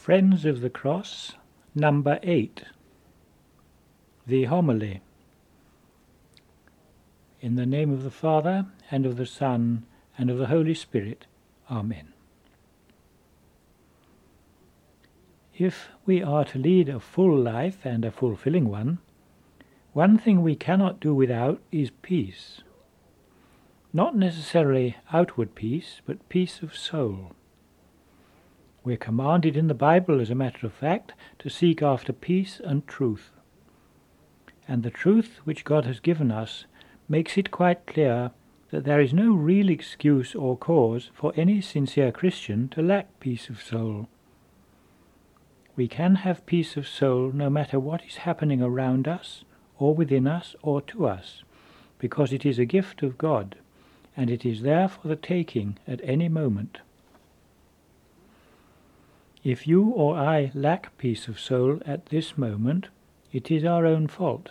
Friends of the Cross, number 8. The Homily. In the name of the Father, and of the Son, and of the Holy Spirit. Amen. If we are to lead a full life and a fulfilling one thing we cannot do without is peace. Not necessarily outward peace, but peace of soul. We're commanded in the Bible, as a matter of fact, to seek after peace and truth. And the truth which God has given us makes it quite clear that there is no real excuse or cause for any sincere Christian to lack peace of soul. We can have peace of soul no matter what is happening around us, or within us, or to us, because it is a gift of God, and it is there for the taking at any moment. If you or I lack peace of soul at this moment, it is our own fault.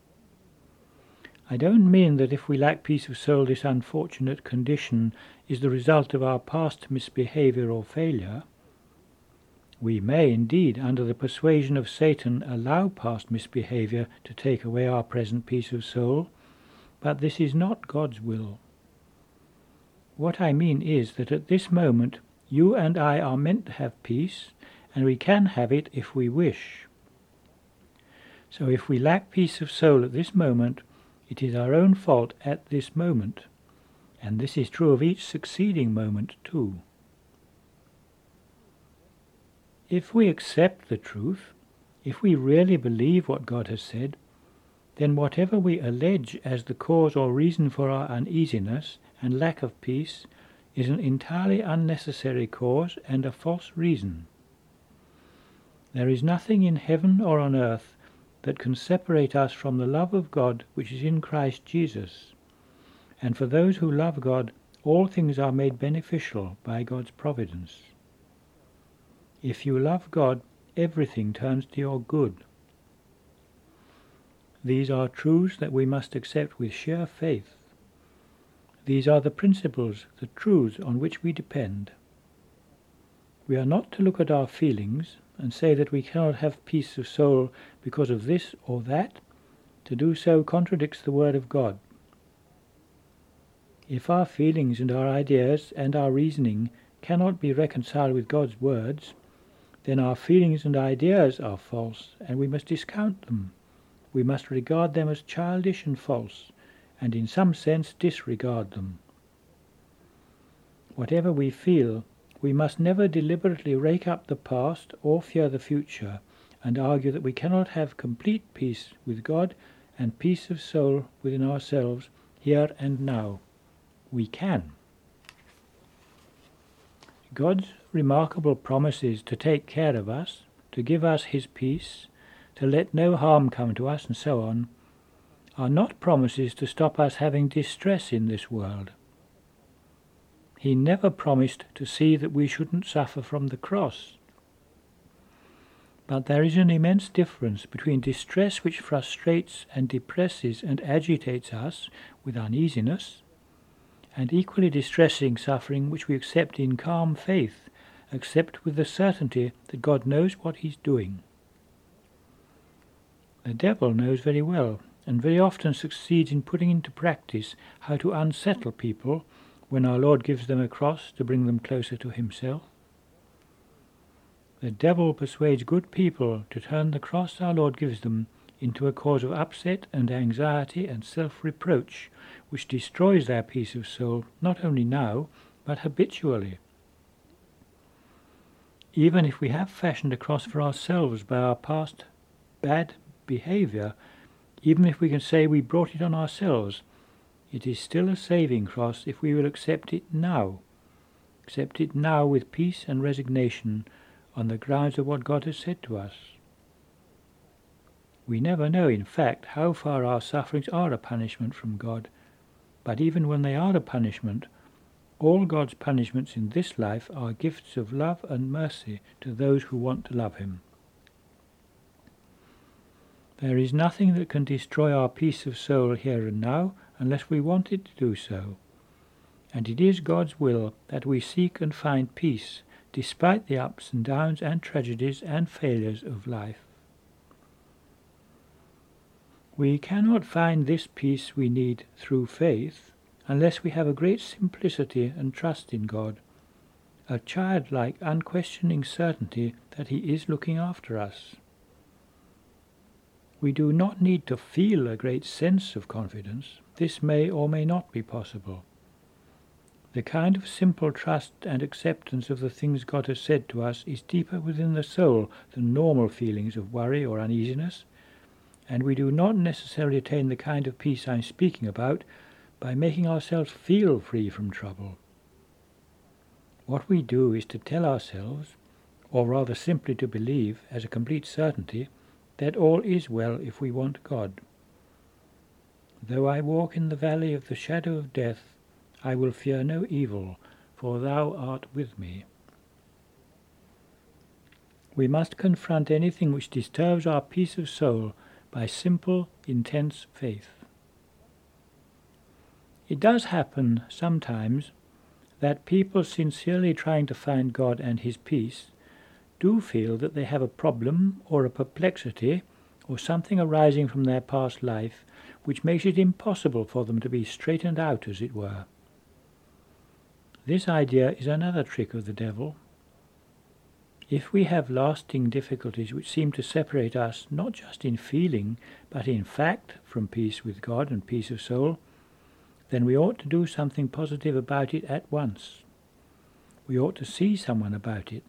I don't mean that if we lack peace of soul, this unfortunate condition is the result of our past misbehavior or failure. We may indeed, under the persuasion of Satan, allow past misbehavior to take away our present peace of soul, but this is not God's will. What I mean is that at this moment you and I are meant to have peace, and we can have it if we wish. So if we lack peace of soul at this moment, it is our own fault at this moment, and this is true of each succeeding moment too. If we accept the truth, if we really believe what God has said, then whatever we allege as the cause or reason for our uneasiness and lack of peace is an entirely unnecessary cause and a false reason. There is nothing in heaven or on earth that can separate us from the love of God which is in Christ Jesus, and for those who love God, all things are made beneficial by God's providence. If you love God, everything turns to your good. These are truths that we must accept with sheer faith. These are the principles, the truths on which we depend. We are not to look at our feelings and say that we cannot have peace of soul because of this or that. To do so contradicts the Word of God. If our feelings and our ideas and our reasoning cannot be reconciled with God's words, then our feelings and ideas are false, and we must discount them. We must regard them as childish and false, and in some sense disregard them. Whatever we feel, we must never deliberately rake up the past or fear the future, and argue that we cannot have complete peace with God and peace of soul within ourselves here and now. We can. God's remarkable promises to take care of us, to give us his peace, to let no harm come to us, and so on, are not promises to stop us having distress in this world. He never promised to see that we shouldn't suffer from the cross. But there is an immense difference between distress which frustrates and depresses and agitates us with uneasiness, and equally distressing suffering which we accept in calm faith, accept with the certainty that God knows what he's doing. The devil knows very well, and very often succeeds in putting into practice how to unsettle people when our Lord gives them a cross to bring them closer to himself. The devil persuades good people to turn the cross our Lord gives them into a cause of upset and anxiety and self-reproach, which destroys their peace of soul not only now, but habitually. Even if we have fashioned a cross for ourselves by our past bad behavior, even if we can say we brought it on ourselves, it is still a saving cross if we will accept it now. Accept it now with peace and resignation on the grounds of what God has said to us. We never know, in fact, how far our sufferings are a punishment from God, but even when they are a punishment, all God's punishments in this life are gifts of love and mercy to those who want to love him. There is nothing that can destroy our peace of soul here and now unless we want it to do so, and it is God's will that we seek and find peace despite the ups and downs and tragedies and failures of life. We cannot find this peace we need through faith unless we have a great simplicity and trust in God, a childlike, unquestioning certainty that He is looking after us. We do not need to feel a great sense of confidence. This may or may not be possible. The kind of simple trust and acceptance of the things God has said to us is deeper within the soul than normal feelings of worry or uneasiness, and we do not necessarily attain the kind of peace I'm speaking about by making ourselves feel free from trouble. What we do is to tell ourselves, or rather simply to believe as a complete certainty, that all is well if we want God. Though I walk in the valley of the shadow of death, I will fear no evil, for Thou art with me. We must confront anything which disturbs our peace of soul by simple, intense faith. It does happen sometimes that people sincerely trying to find God and His peace do feel that they have a problem or a perplexity or something arising from their past life which makes it impossible for them to be straightened out, as it were. This idea is another trick of the devil. If we have lasting difficulties which seem to separate us not just in feeling but in fact from peace with God and peace of soul, then we ought to do something positive about it at once. We ought to see someone about it.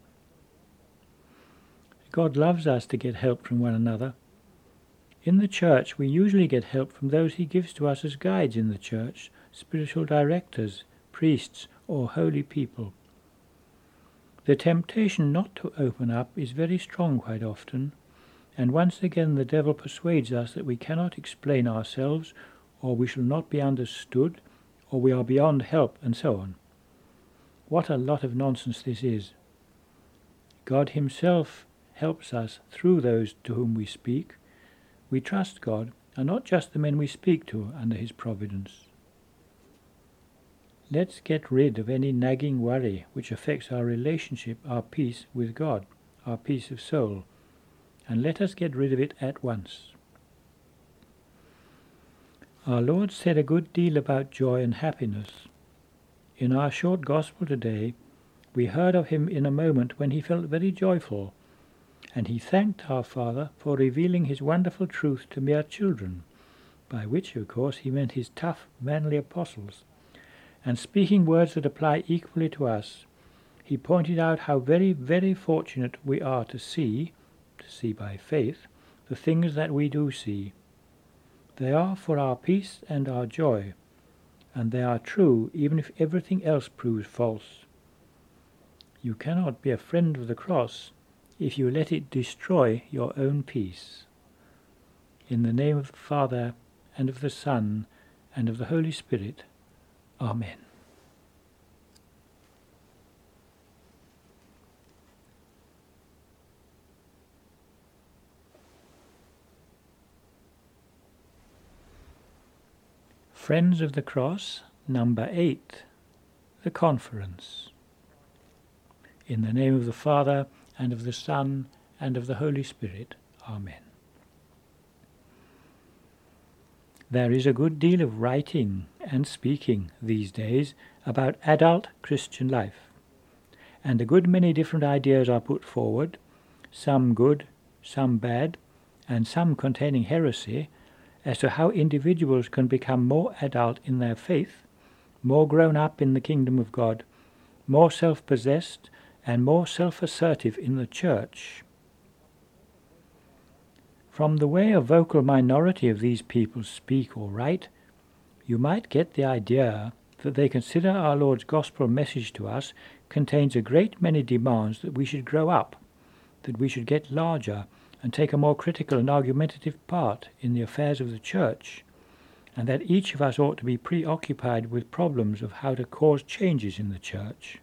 God loves us to get help from one another. In the church we usually get help from those He gives to us as guides in the church, spiritual directors, priests, or holy people. The temptation not to open up is very strong quite often, and once again the devil persuades us that we cannot explain ourselves, or we shall not be understood, or we are beyond help, and so on. What a lot of nonsense this is. God Himself helps us through those to whom we speak. We trust God, and not just the men we speak to under His providence. Let's get rid of any nagging worry which affects our relationship, our peace with God, our peace of soul, and let us get rid of it at once. Our Lord said a good deal about joy and happiness. In our short gospel today, we heard of Him in a moment when He felt very joyful, and He thanked our Father for revealing His wonderful truth to mere children, by which, of course, He meant His tough, manly apostles. And speaking words that apply equally to us, He pointed out how very, very fortunate we are to see by faith, the things that we do see. They are for our peace and our joy, and they are true even if everything else proves false. You cannot be a friend of the cross if you let it destroy your own peace. In the name of the Father, and of the Son, and of the Holy Spirit. Amen. Friends of the Cross, number 8, the Conference. In the name of the Father, and of the Son, and of the Holy Spirit. Amen. There is a good deal of writing and speaking these days about adult Christian life, and a good many different ideas are put forward, some good, some bad, and some containing heresy, as to how individuals can become more adult in their faith, more grown up in the kingdom of God, more self-possessed, and more self-assertive in the church. From the way a vocal minority of these people speak or write, you might get the idea that they consider our Lord's gospel message to us contains a great many demands that we should grow up, that we should get larger and take a more critical and argumentative part in the affairs of the church, and that each of us ought to be preoccupied with problems of how to cause changes in the church.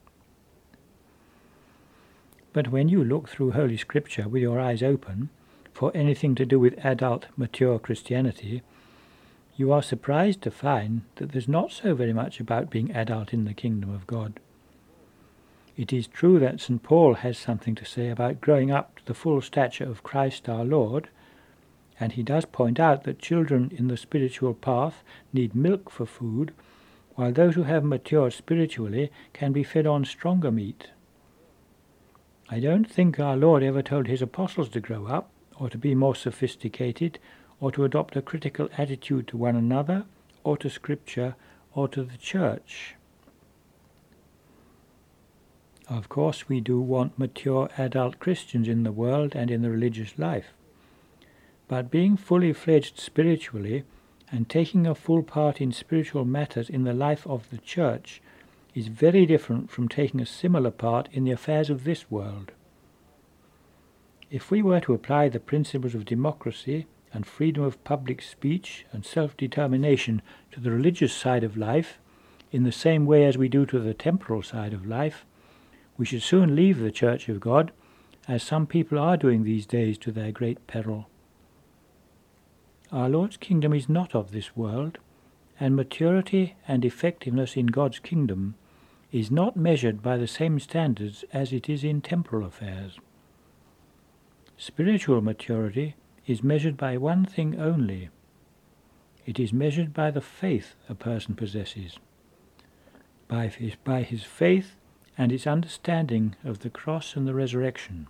But when you look through Holy Scripture with your eyes open for anything to do with adult, mature Christianity, you are surprised to find that there's not so very much about being adult in the kingdom of God. It is true that St. Paul has something to say about growing up to the full stature of Christ our Lord, and he does point out that children in the spiritual path need milk for food, while those who have matured spiritually can be fed on stronger meat. I don't think our Lord ever told his apostles to grow up, or to be more sophisticated, or to adopt a critical attitude to one another, or to Scripture, or to the Church. Of course, we do want mature adult Christians in the world and in the religious life. But being fully fledged spiritually and taking a full part in spiritual matters in the life of the Church is very different from taking a similar part in the affairs of this world. If we were to apply the principles of democracy and freedom of public speech and self-determination to the religious side of life in the same way as we do to the temporal side of life, we should soon leave the Church of God, as some people are doing these days to their great peril. Our Lord's kingdom is not of this world, and maturity and effectiveness in God's kingdom is not measured by the same standards as it is in temporal affairs. Spiritual maturity is measured by one thing only. It is measured by the faith a person possesses, by his faith and its understanding of the cross and the resurrection.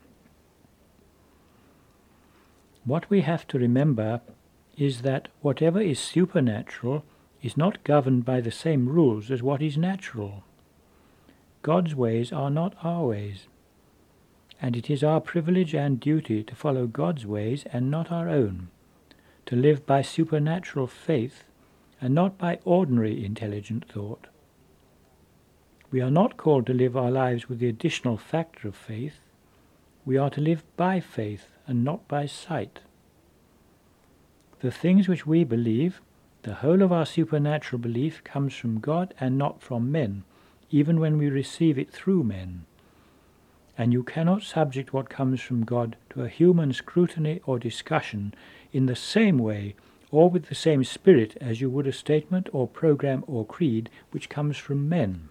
What we have to remember is that whatever is supernatural is not governed by the same rules as what is natural. God's ways are not our ways, and it is our privilege and duty to follow God's ways and not our own, to live by supernatural faith and not by ordinary intelligent thought. We are not called to live our lives with the additional factor of faith. We are to live by faith and not by sight. The things which we believe, the whole of our supernatural belief comes from God and not from men, even when we receive it through men. And you cannot subject what comes from God to a human scrutiny or discussion in the same way or with the same spirit as you would a statement or program or creed which comes from men.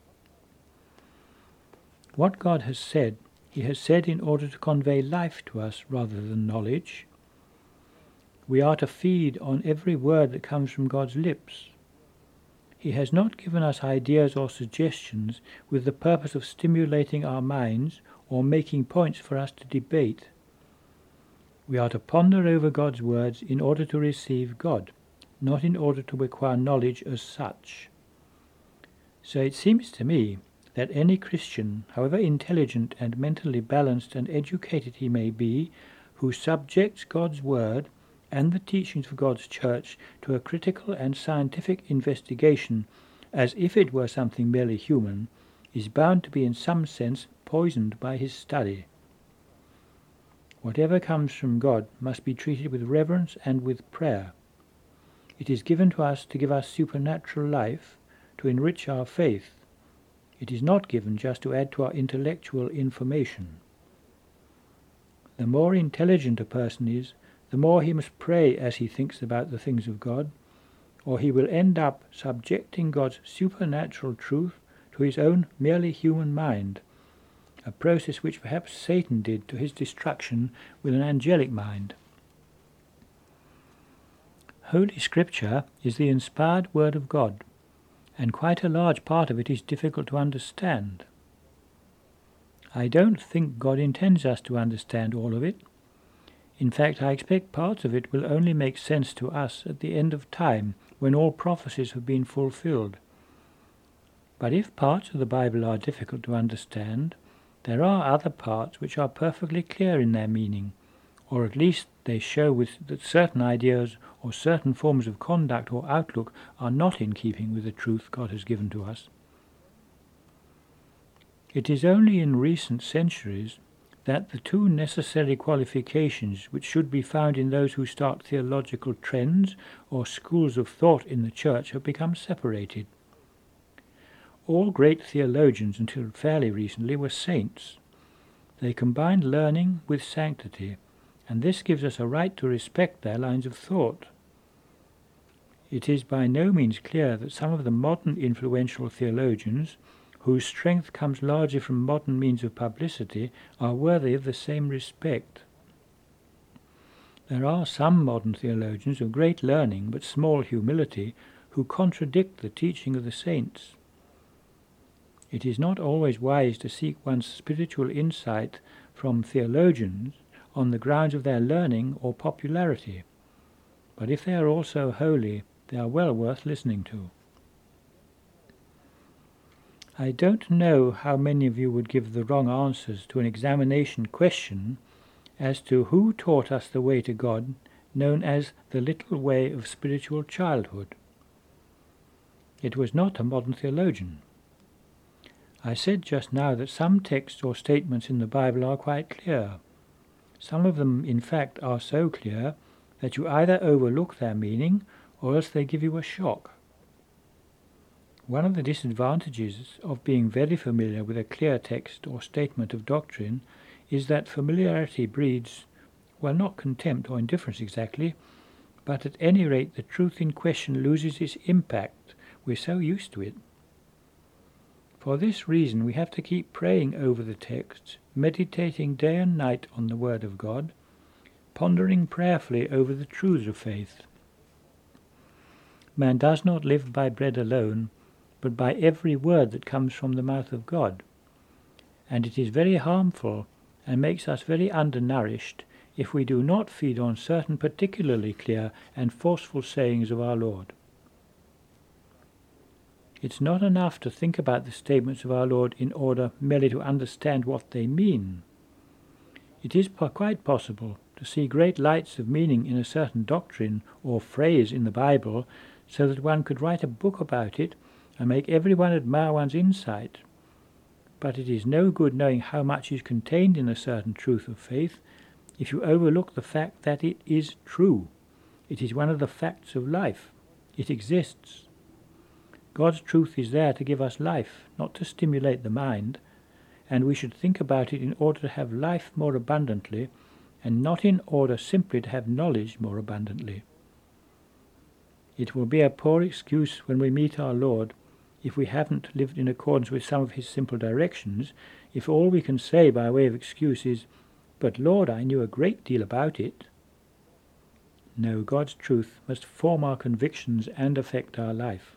What God has said, he has said in order to convey life to us rather than knowledge. We are to feed on every word that comes from God's lips. He has not given us ideas or suggestions with the purpose of stimulating our minds or making points for us to debate. We are to ponder over God's words in order to receive God, not in order to acquire knowledge as such. So it seems to me that any Christian, however intelligent and mentally balanced and educated he may be, who subjects God's word and the teachings of God's Church to a critical and scientific investigation as if it were something merely human, is bound to be in some sense poisoned by his study. Whatever comes from God must be treated with reverence and with prayer. It is given to us to give us supernatural life, to enrich our faith. It is not given just to add to our intellectual information. The more intelligent a person is, the more he must pray as he thinks about the things of God, or he will end up subjecting God's supernatural truth to his own merely human mind, a process which perhaps Satan did to his destruction with an angelic mind. Holy Scripture is the inspired Word of God, and quite a large part of it is difficult to understand. I don't think God intends us to understand all of it. In fact, I expect parts of it will only make sense to us at the end of time, when all prophecies have been fulfilled. But if parts of the Bible are difficult to understand, there are other parts which are perfectly clear in their meaning, or at least they show that certain ideas or certain forms of conduct or outlook are not in keeping with the truth God has given to us. It is only in recent centuries that the two necessary qualifications which should be found in those who start theological trends or schools of thought in the Church have become separated. All great theologians until fairly recently were saints. They combined learning with sanctity, and this gives us a right to respect their lines of thought. It is by no means clear that some of the modern influential theologians, whose strength comes largely from modern means of publicity, are worthy of the same respect. There are some modern theologians of great learning but small humility who contradict the teaching of the saints. It is not always wise to seek one's spiritual insight from theologians on the grounds of their learning or popularity, but if they are also holy, they are well worth listening to. I don't know how many of you would give the wrong answers to an examination question as to who taught us the way to God, known as the little way of spiritual childhood. It was not a modern theologian. I said just now that some texts or statements in the Bible are quite clear. Some of them, in fact, are so clear that you either overlook their meaning or else they give you a shock. One of the disadvantages of being very familiar with a clear text or statement of doctrine is that familiarity breeds, well, not contempt or indifference exactly, but at any rate the truth in question loses its impact. We're so used to it. For this reason we have to keep praying over the text, meditating day and night on the Word of God, pondering prayerfully over the truths of faith. Man does not live by bread alone, but by every word that comes from the mouth of God. And it is very harmful and makes us very undernourished if we do not feed on certain particularly clear and forceful sayings of our Lord. It's not enough to think about the statements of our Lord in order merely to understand what they mean. It is quite possible to see great lights of meaning in a certain doctrine or phrase in the Bible so that one could write a book about it and make everyone admire one's insight. But it is no good knowing how much is contained in a certain truth of faith if you overlook the fact that it is true. It is one of the facts of life. It exists. God's truth is there to give us life, not to stimulate the mind, and we should think about it in order to have life more abundantly, and not in order simply to have knowledge more abundantly. It will be a poor excuse when we meet our Lord if we haven't lived in accordance with some of his simple directions, if all we can say by way of excuse is, "But Lord, I knew a great deal about it." No, God's truth must form our convictions and affect our life.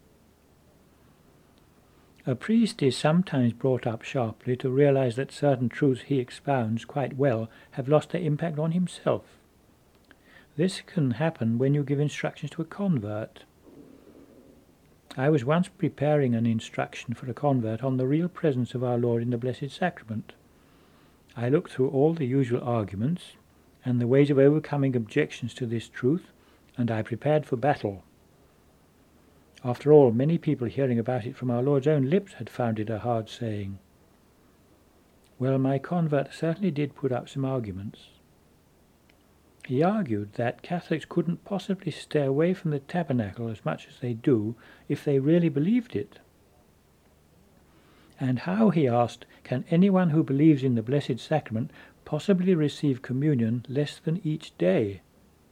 A priest is sometimes brought up sharply to realize that certain truths he expounds quite well have lost their impact on himself. This can happen when you give instructions to a convert. I was once preparing an instruction for a convert on the real presence of our Lord in the Blessed Sacrament. I looked through all the usual arguments and the ways of overcoming objections to this truth, and I prepared for battle. After all, many people hearing about it from our Lord's own lips had found it a hard saying. Well, my convert certainly did put up some arguments. He argued that Catholics couldn't possibly stay away from the tabernacle as much as they do if they really believed it. And how, he asked, can anyone who believes in the Blessed Sacrament possibly receive communion less than each day?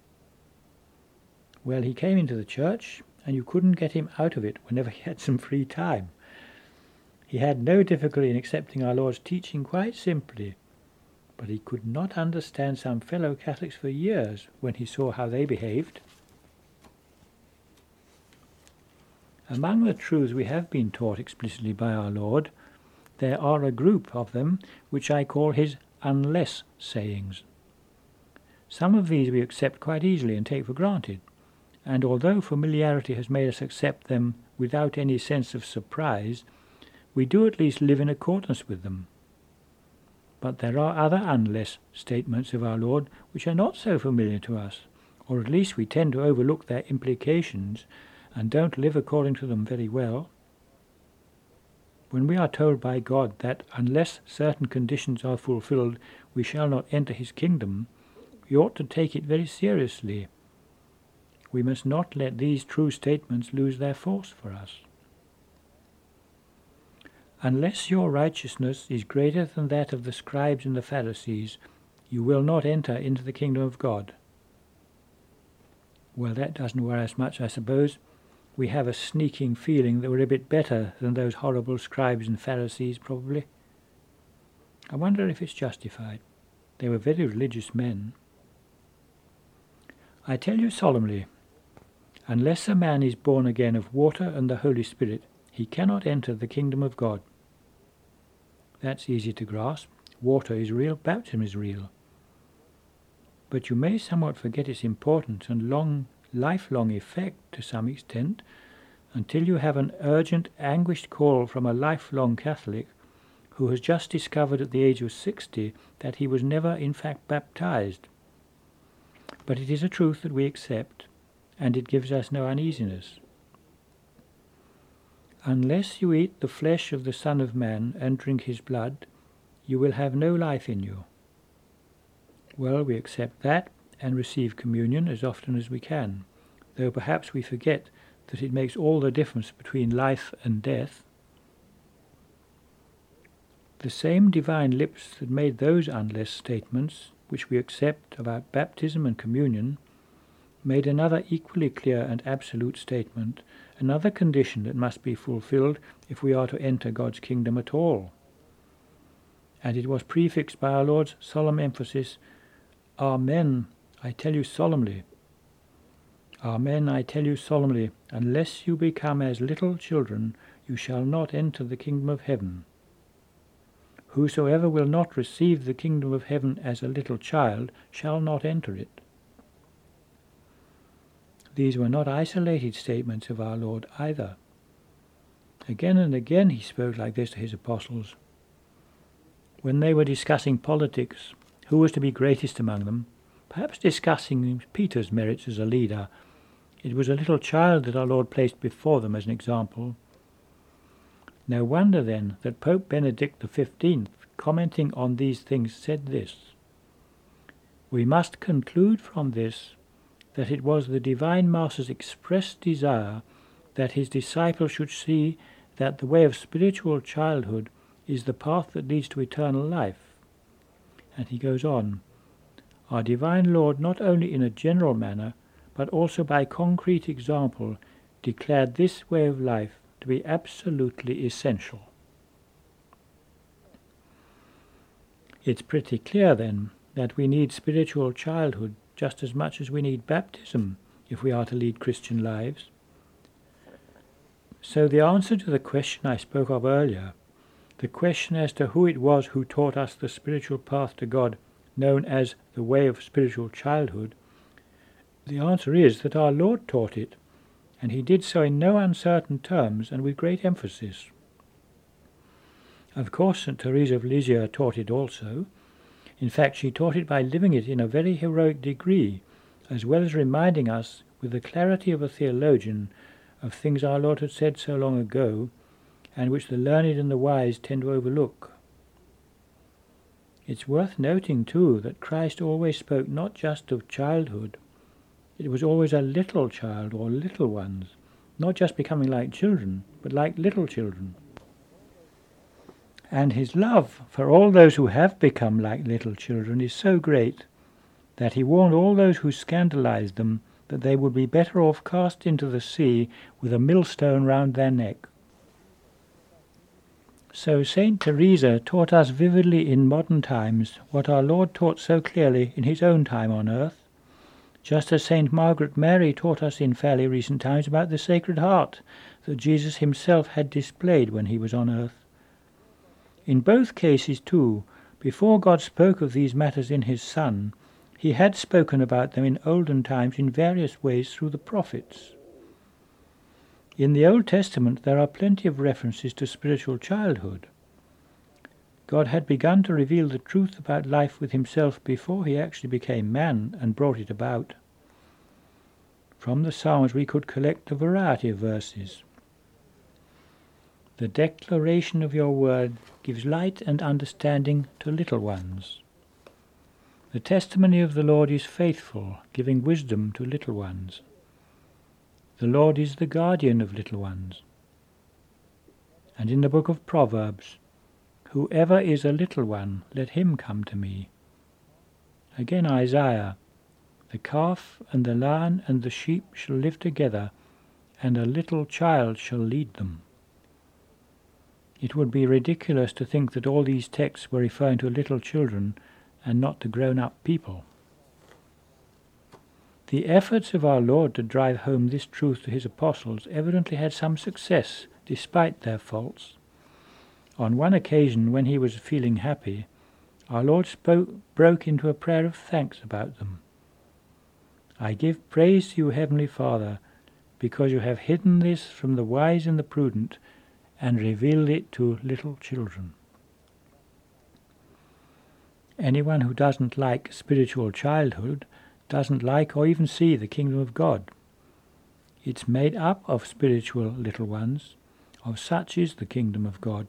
Well, he came into the church, and you couldn't get him out of it whenever he had some free time. He had no difficulty in accepting our Lord's teaching quite simply, but he could not understand some fellow Catholics for years when he saw how they behaved. Among the truths we have been taught explicitly by our Lord, there are a group of them which I call his unless sayings. Some of these we accept quite easily and take for granted, and although familiarity has made us accept them without any sense of surprise, we do at least live in accordance with them. But there are other unless statements of our Lord which are not so familiar to us, or at least we tend to overlook their implications and don't live according to them very well. When we are told by God that unless certain conditions are fulfilled we shall not enter his kingdom, we ought to take it very seriously. We must not let these true statements lose their force for us. Unless your righteousness is greater than that of the scribes and the Pharisees, you will not enter into the kingdom of God. Well, that doesn't worry us much, I suppose. we have a sneaking feeling that we're a bit better than those horrible scribes and Pharisees, probably. I wonder if it's justified. They were very religious men. I tell you solemnly, unless a man is born again of water and the Holy Spirit, he cannot enter the kingdom of God. That's easy to grasp. Water is real, baptism is real. But you may somewhat forget its importance and lifelong effect to some extent until you have an urgent, anguished call from a lifelong Catholic who has just discovered at the age of 60 that he was never in fact baptized. But it is a truth that we accept, and it gives us no uneasiness. Unless you eat the flesh of the Son of Man and drink his blood, you will have no life in you. Well, we accept that and receive communion as often as we can, though perhaps we forget that it makes all the difference between life and death. The same divine lips that made those unless statements, which we accept about baptism and communion, made another equally clear and absolute statement, another condition that must be fulfilled if we are to enter God's kingdom at all. And it was prefixed by our Lord's solemn emphasis, Amen, I tell you solemnly. Amen, I tell you solemnly, unless you become as little children, you shall not enter the kingdom of heaven. Whosoever will not receive the kingdom of heaven as a little child shall not enter it. These were not isolated statements of our Lord either. Again and again he spoke like this to his apostles. When they were discussing politics, who was to be greatest among them, perhaps discussing Peter's merits as a leader, it was a little child that our Lord placed before them as an example. No wonder, then, that Pope Benedict XV, commenting on these things, said this: "We must conclude from this that it was the Divine Master's express desire that his disciples should see that the way of spiritual childhood is the path that leads to eternal life." And he goes on, "Our Divine Lord not only in a general manner, but also by concrete example, declared this way of life to be absolutely essential." It's pretty clear, then, that we need spiritual childhood just as much as we need baptism if we are to lead Christian lives. So the answer to the question I spoke of earlier, the question as to who it was who taught us the spiritual path to God, known as the way of spiritual childhood, the answer is that our Lord taught it, and he did so in no uncertain terms and with great emphasis. Of course, St. Teresa of Lisieux taught it also. In fact, she taught it by living it in a very heroic degree, as well as reminding us, with the clarity of a theologian, of things our Lord had said so long ago, and which the learned and the wise tend to overlook. It's worth noting, too, that Christ always spoke not just of childhood. It was always a little child or little ones, not just becoming like children, but like little children. And his love for all those who have become like little children is so great that he warned all those who scandalized them that they would be better off cast into the sea with a millstone round their neck. So Saint Teresa taught us vividly in modern times what our Lord taught so clearly in his own time on earth, just as Saint Margaret Mary taught us in fairly recent times about the Sacred Heart that Jesus himself had displayed when he was on earth. In both cases, too, before God spoke of these matters in his Son, he had spoken about them in olden times in various ways through the prophets. In the Old Testament there are plenty of references to spiritual childhood. God had begun to reveal the truth about life with himself before he actually became man and brought it about. From the Psalms we could collect a variety of verses. The declaration of your word gives light and understanding to little ones. The testimony of the Lord is faithful, giving wisdom to little ones. The Lord is the guardian of little ones. And in the book of Proverbs, whoever is a little one, let him come to me. Again Isaiah, the calf and the lion and the sheep shall live together, and a little child shall lead them. It would be ridiculous to think that all these texts were referring to little children and not to grown-up people. The efforts of our Lord to drive home this truth to his apostles evidently had some success, despite their faults. On one occasion, when he was feeling happy, our Lord broke into a prayer of thanks about them. I give praise to you, Heavenly Father, because you have hidden this from the wise and the prudent, and revealed it to little children. Anyone who doesn't like spiritual childhood doesn't like or even see the kingdom of God. It's made up of spiritual little ones. Of such is the kingdom of God.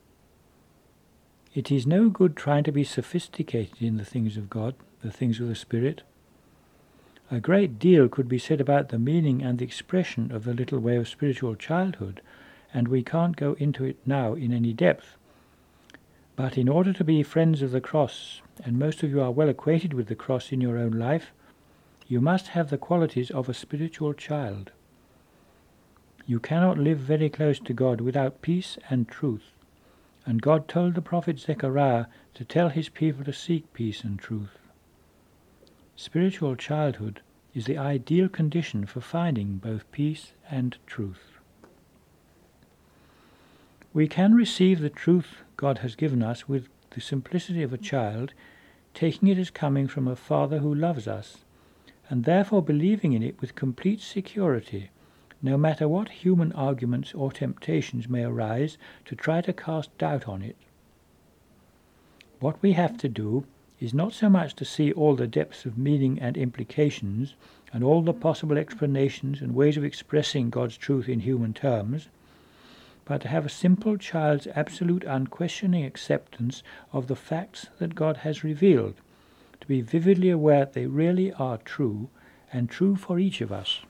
It is no good trying to be sophisticated in the things of God, the things of the Spirit. A great deal could be said about the meaning and the expression of the little way of spiritual childhood, and we can't go into it now in any depth. But in order to be friends of the cross, and most of you are well acquainted with the cross in your own life, you must have the qualities of a spiritual child. You cannot live very close to God without peace and truth, and God told the prophet Zechariah to tell his people to seek peace and truth. Spiritual childhood is the ideal condition for finding both peace and truth. We can receive the truth God has given us with the simplicity of a child, taking it as coming from a Father who loves us, and therefore believing in it with complete security, no matter what human arguments or temptations may arise to try to cast doubt on it. What we have to do is not so much to see all the depths of meaning and implications, and all the possible explanations and ways of expressing God's truth in human terms, but to have a simple child's absolute unquestioning acceptance of the facts that God has revealed, to be vividly aware that they really are true, and true for each of us.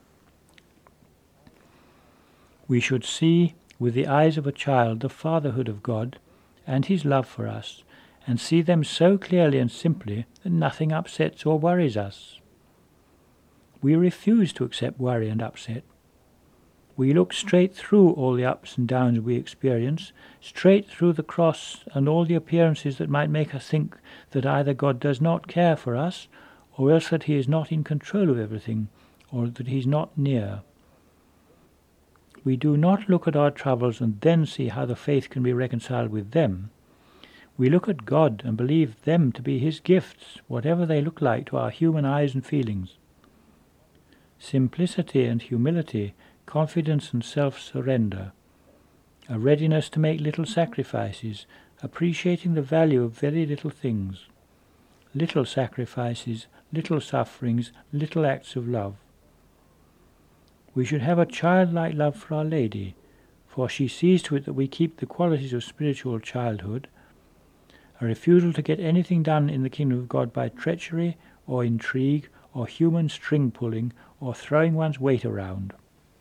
We should see with the eyes of a child the fatherhood of God and his love for us, and see them so clearly and simply that nothing upsets or worries us. We refuse to accept worry and upset. We look straight through all the ups and downs we experience, straight through the cross and all the appearances that might make us think that either God does not care for us, or else that he is not in control of everything, or that he is not near. We do not look at our troubles and then see how the faith can be reconciled with them. We look at God and believe them to be his gifts, whatever they look like to our human eyes and feelings. Simplicity and humility, confidence and self-surrender, a readiness to make little sacrifices, appreciating the value of very little things, little sacrifices, little sufferings, little acts of love. We should have a childlike love for Our Lady, for she sees to it that we keep the qualities of spiritual childhood, a refusal to get anything done in the kingdom of God by treachery or intrigue or human string-pulling or throwing one's weight around.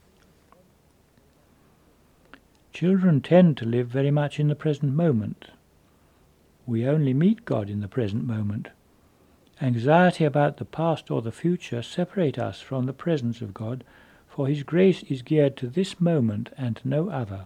Children tend to live very much in the present moment. We only meet God in the present moment. Anxiety about the past or the future separate us from the presence of God, for his grace is geared to this moment and no other.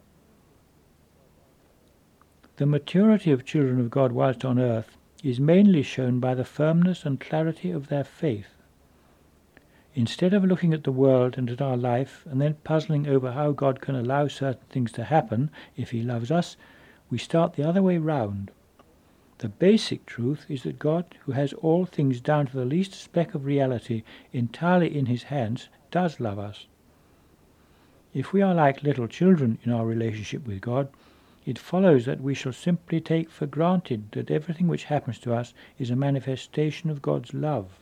The maturity of children of God whilst on earth is mainly shown by the firmness and clarity of their faith. Instead of looking at the world and at our life and then puzzling over how God can allow certain things to happen if he loves us, we start the other way round. The basic truth is that God, who has all things down to the least speck of reality entirely in his hands, does love us. If we are like little children in our relationship with God, it follows that we shall simply take for granted that everything which happens to us is a manifestation of God's love.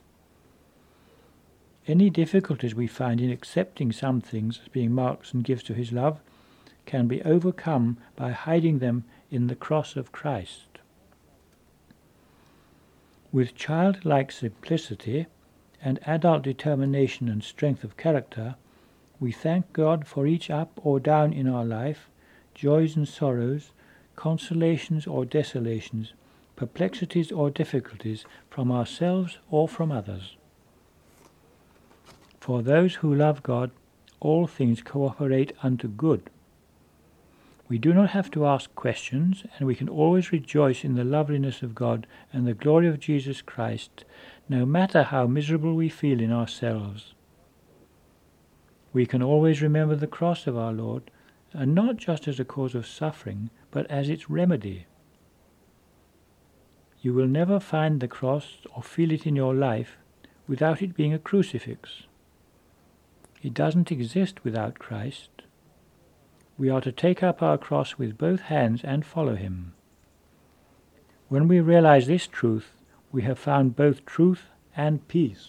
Any difficulties we find in accepting some things as being marks and gifts of his love can be overcome by hiding them in the cross of Christ. With childlike simplicity and adult determination and strength of character, we thank God for each up or down in our life, joys and sorrows, consolations or desolations, perplexities or difficulties from ourselves or from others. For those who love God, all things cooperate unto good. We do not have to ask questions, and we can always rejoice in the loveliness of God and the glory of Jesus Christ, no matter how miserable we feel in ourselves. We can always remember the cross of our Lord, and not just as a cause of suffering, but as its remedy. You will never find the cross or feel it in your life without it being a crucifix. It doesn't exist without Christ. We are to take up our cross with both hands and follow him. When we realize this truth, we have found both truth and peace.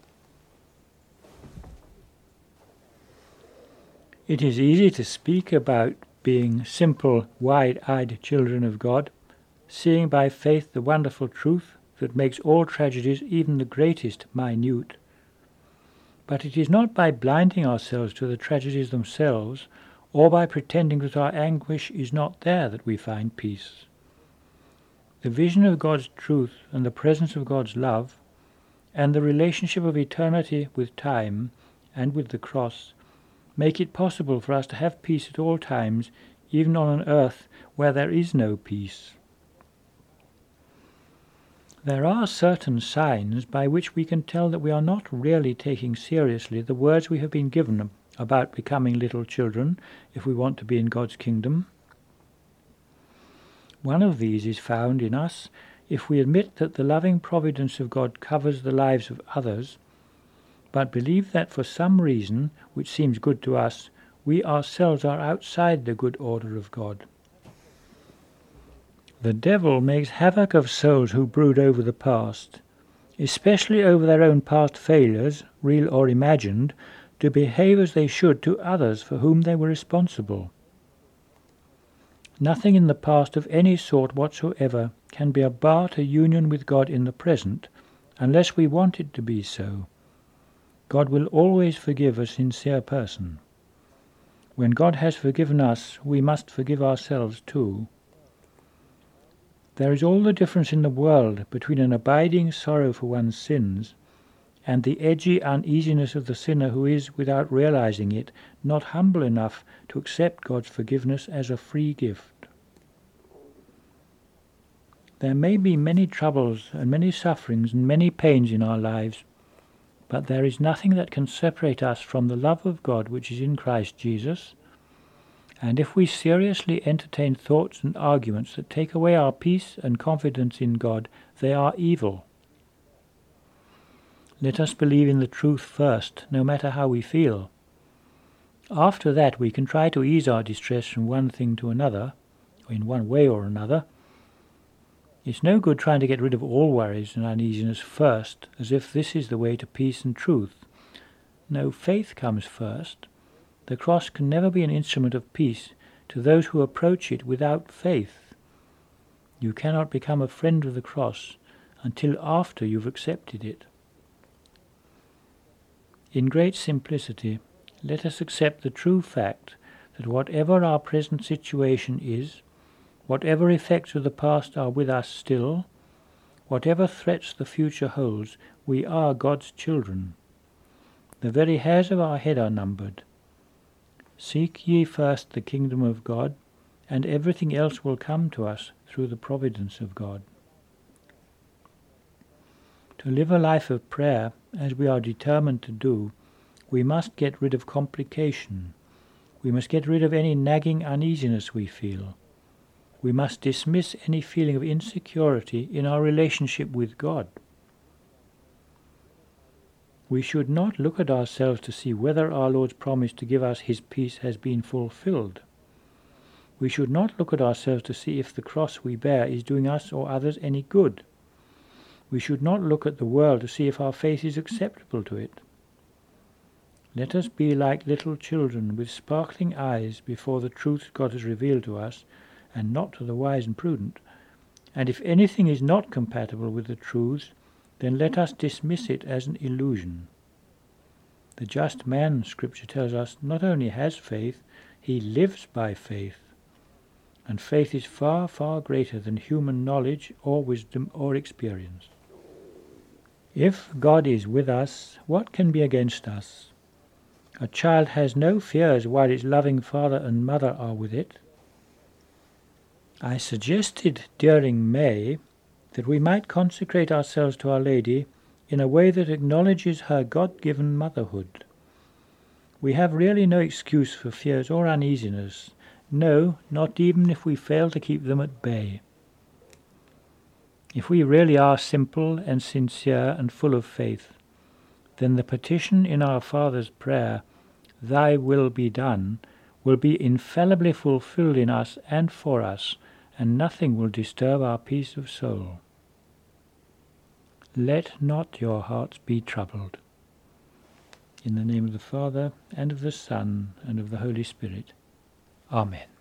It is easy to speak about being simple, wide-eyed children of God, seeing by faith the wonderful truth that makes all tragedies, even the greatest, minute. But it is not by blinding ourselves to the tragedies themselves, or by pretending that our anguish is not there, that we find peace. The vision of God's truth and the presence of God's love, and the relationship of eternity with time and with the cross, make it possible for us to have peace at all times, even on an earth where there is no peace. There are certain signs by which we can tell that we are not really taking seriously the words we have been given about becoming little children if we want to be in God's kingdom. One of these is found in us if we admit that the loving providence of God covers the lives of others, but believe that for some reason, which seems good to us, we ourselves are outside the good order of God. The devil makes havoc of souls who brood over the past, especially over their own past failures, real or imagined, to behave as they should to others for whom they were responsible. Nothing in the past of any sort whatsoever can be a bar to union with God in the present, unless we want it to be so. God will always forgive a sincere person. When God has forgiven us, we must forgive ourselves too. There is all the difference in the world between an abiding sorrow for one's sins and the edgy uneasiness of the sinner who is, without realizing it, not humble enough to accept God's forgiveness as a free gift. There may be many troubles and many sufferings and many pains in our lives, but there is nothing that can separate us from the love of God which is in Christ Jesus, and if we seriously entertain thoughts and arguments that take away our peace and confidence in God, they are evil. Let us believe in the truth first, no matter how we feel. After that we can try to ease our distress from one thing to another, or in one way or another. It's no good trying to get rid of all worries and uneasiness first, as if this is the way to peace and truth. No, faith comes first. The cross can never be an instrument of peace to those who approach it without faith. You cannot become a friend of the cross until after you've accepted it. In great simplicity, let us accept the true fact that whatever our present situation is, whatever effects of the past are with us still, whatever threats the future holds, we are God's children. The very hairs of our head are numbered. Seek ye first the kingdom of God, and everything else will come to us through the providence of God. To live a life of prayer, as we are determined to do, we must get rid of complication. We must get rid of any nagging uneasiness we feel. We must dismiss any feeling of insecurity in our relationship with God. We should not look at ourselves to see whether our Lord's promise to give us his peace has been fulfilled. We should not look at ourselves to see if the cross we bear is doing us or others any good. We should not look at the world to see if our faith is acceptable to it. Let us be like little children with sparkling eyes before the truths God has revealed to us, and not to the wise and prudent. And if anything is not compatible with the truths, then let us dismiss it as an illusion. The just man, Scripture tells us, not only has faith, he lives by faith. And faith is far, far greater than human knowledge or wisdom or experience. If God is with us, what can be against us? A child has no fears while its loving father and mother are with it. I suggested during May that we might consecrate ourselves to Our Lady in a way that acknowledges her God-given motherhood. We have really no excuse for fears or uneasiness, no, not even if we fail to keep them at bay. If we really are simple and sincere and full of faith, then the petition in our Father's prayer, "Thy will be done," will be infallibly fulfilled in us and for us, and nothing will disturb our peace of soul. Let not your hearts be troubled. In the name of the Father, and of the Son, and of the Holy Spirit. Amen.